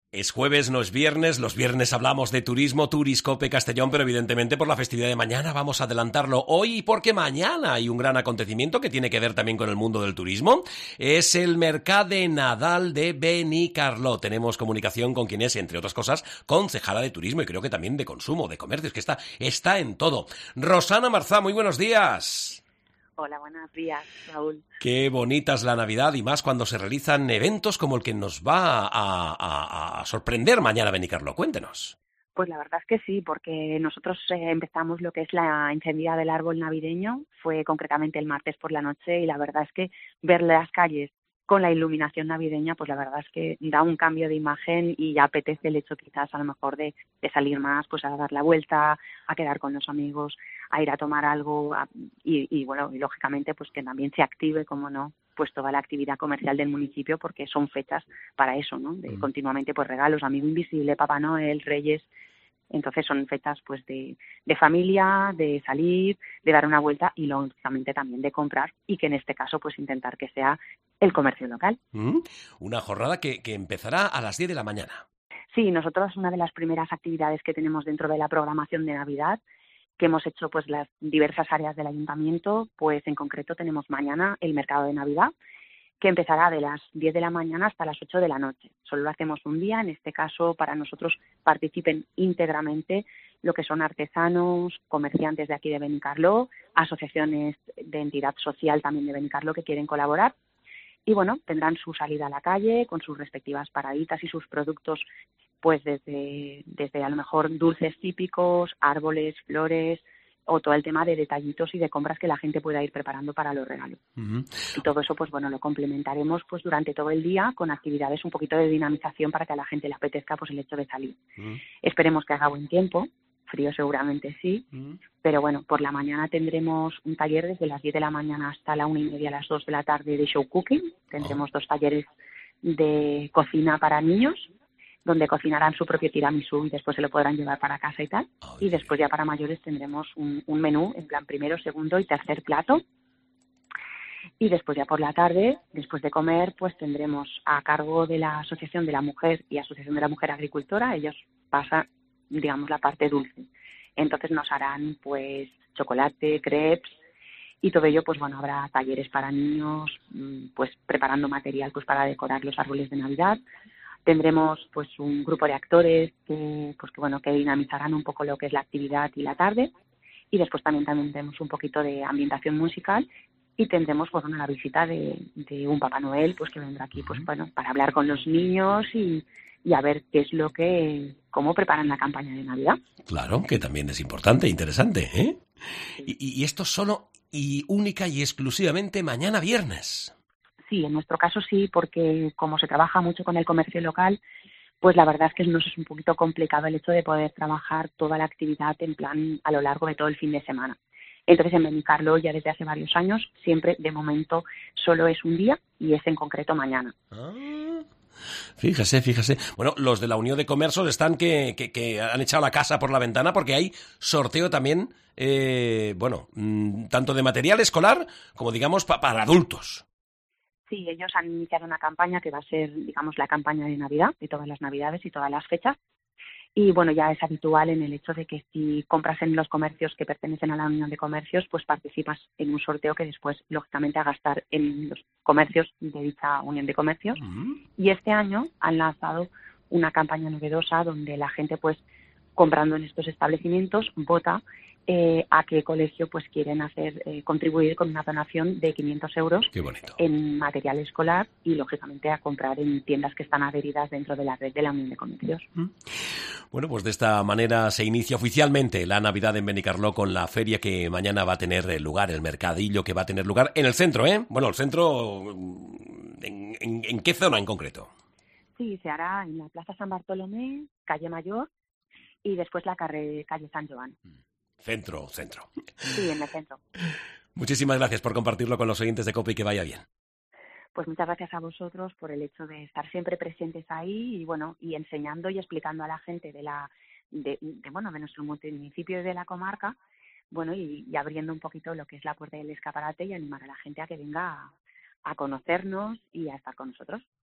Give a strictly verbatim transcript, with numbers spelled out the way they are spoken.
Es jueves, no es viernes. Los viernes hablamos de turismo, Turiscope Castellón, pero evidentemente por la festividad de mañana vamos a adelantarlo hoy porque mañana hay un gran acontecimiento que tiene que ver también con el mundo del turismo. Es el Mercat de Nadal de Benicarló. Tenemos comunicación con quien es, entre otras cosas, concejala de turismo y creo que también de consumo, de comercio. Es que está, está en todo. Rosana Marzá, muy buenos días. Hola, buenos días, Raúl. Qué bonita es la Navidad y más cuando se realizan eventos como el que nos va a, a, a sorprender mañana Benicarló. Cuéntenos. Pues la verdad es que sí, porque nosotros eh, empezamos lo que es la encendida del árbol navideño, fue concretamente el martes por la noche y la verdad es que ver las calles con la iluminación navideña, pues la verdad es que da un cambio de imagen y ya apetece el hecho quizás a lo mejor de, de salir más, pues a dar la vuelta, a quedar con los amigos, a ir a tomar algo a, y, y bueno, y lógicamente pues que también se active, como no, pues toda la actividad comercial del municipio porque son fechas para eso, ¿no? De Mm. continuamente pues regalos, Amigo Invisible, Papá Noel, Reyes. Entonces son fechas pues de, de familia, de salir, de dar una vuelta y lógicamente también de comprar y que en este caso pues intentar que sea el comercio local. ¿Mm? Una jornada que, que empezará a las diez de la mañana. Sí, nosotros una de las primeras actividades que tenemos dentro de la programación de Navidad, que hemos hecho pues las diversas áreas del ayuntamiento, pues en concreto tenemos mañana el mercado de Navidad, que empezará de las diez de la mañana hasta las ocho de la noche. Solo lo hacemos un día, en este caso para nosotros participen íntegramente lo que son artesanos, comerciantes de aquí de Benicarló, asociaciones de entidad social también de Benicarló que quieren colaborar. Y bueno, tendrán su salida a la calle con sus respectivas paraditas y sus productos, pues desde, desde a lo mejor dulces típicos, árboles, flores, o todo el tema de detallitos y de compras que la gente pueda ir preparando para los regalos. Uh-huh. Y todo eso, pues bueno, lo complementaremos pues durante todo el día con actividades un poquito de dinamización para que a la gente le apetezca pues el hecho de salir. Uh-huh. Esperemos que haga buen tiempo, frío seguramente sí, uh-huh. pero bueno, por la mañana tendremos un taller desde las diez de la mañana hasta la una y media, a las dos de la tarde de show cooking. Tendremos oh. dos talleres de cocina para niños, donde cocinarán su propio tiramisú y después se lo podrán llevar para casa y tal. Oh, y después ya para mayores tendremos un, un menú en plan primero, segundo y tercer plato. Y después ya por la tarde, después de comer, pues tendremos a cargo de la Asociación de la Mujer y Asociación de la Mujer Agricultora, ellos pasan, digamos, la parte dulce. Entonces nos harán pues chocolate, crepes y todo ello, pues bueno, habrá talleres para niños, pues preparando material pues para decorar los árboles de Navidad. Tendremos pues un grupo de actores que pues que bueno que dinamizarán un poco lo que es la actividad y la tarde y después también tendremos un poquito de ambientación musical y tendremos pues una la visita de, de un Papá Noel pues que vendrá aquí pues bueno para hablar con los niños y, y a ver qué es lo que cómo preparan la campaña de Navidad. Claro, que también es importante e interesante, ¿eh? Sí. Y, y esto solo y única y exclusivamente mañana viernes. Sí, en nuestro caso sí, porque como se trabaja mucho con el comercio local, pues la verdad es que nos es un poquito complicado el hecho de poder trabajar toda la actividad en plan a lo largo de todo el fin de semana. Entonces en Benicarló ya desde hace varios años, siempre de momento solo es un día y es en concreto mañana. Ah, fíjese, fíjese. Bueno, los de la Unión de Comercios están que, que, que han echado la casa por la ventana porque hay sorteo también, eh, bueno, mmm, tanto de material escolar como digamos pa, para adultos. Sí, ellos han iniciado una campaña que va a ser, digamos, la campaña de Navidad, de todas las Navidades y todas las fechas. Y bueno, ya es habitual en el hecho de que si compras en los comercios que pertenecen a la Unión de Comercios, pues participas en un sorteo que después, lógicamente, a gastar en los comercios de dicha Unión de Comercios. Uh-huh. Y este año han lanzado una campaña novedosa donde la gente, pues, comprando en estos establecimientos, vota eh, a qué colegio pues quieren hacer eh, contribuir con una donación de quinientos euros en material escolar y lógicamente a comprar en tiendas que están adheridas dentro de la red de la Unión de Comercios. Bueno, pues de esta manera se inicia oficialmente la Navidad en Benicarló con la feria que mañana va a tener lugar, el mercadillo que va a tener lugar en el centro, ¿eh? Bueno, el centro, ¿en, en, en qué zona en concreto? Sí, se hará en la Plaza San Bartolomé, calle Mayor y después la calle San Joan. Centro, centro. Sí, en el centro. Muchísimas gracias por compartirlo con los oyentes de COPE y que vaya bien. Pues muchas gracias a vosotros por el hecho de estar siempre presentes ahí y bueno, y enseñando y explicando a la gente de la de, de bueno, de nuestro municipio y de la comarca, bueno, y, y abriendo un poquito lo que es la puerta del escaparate y animar a la gente a que venga a, a conocernos y a estar con nosotros.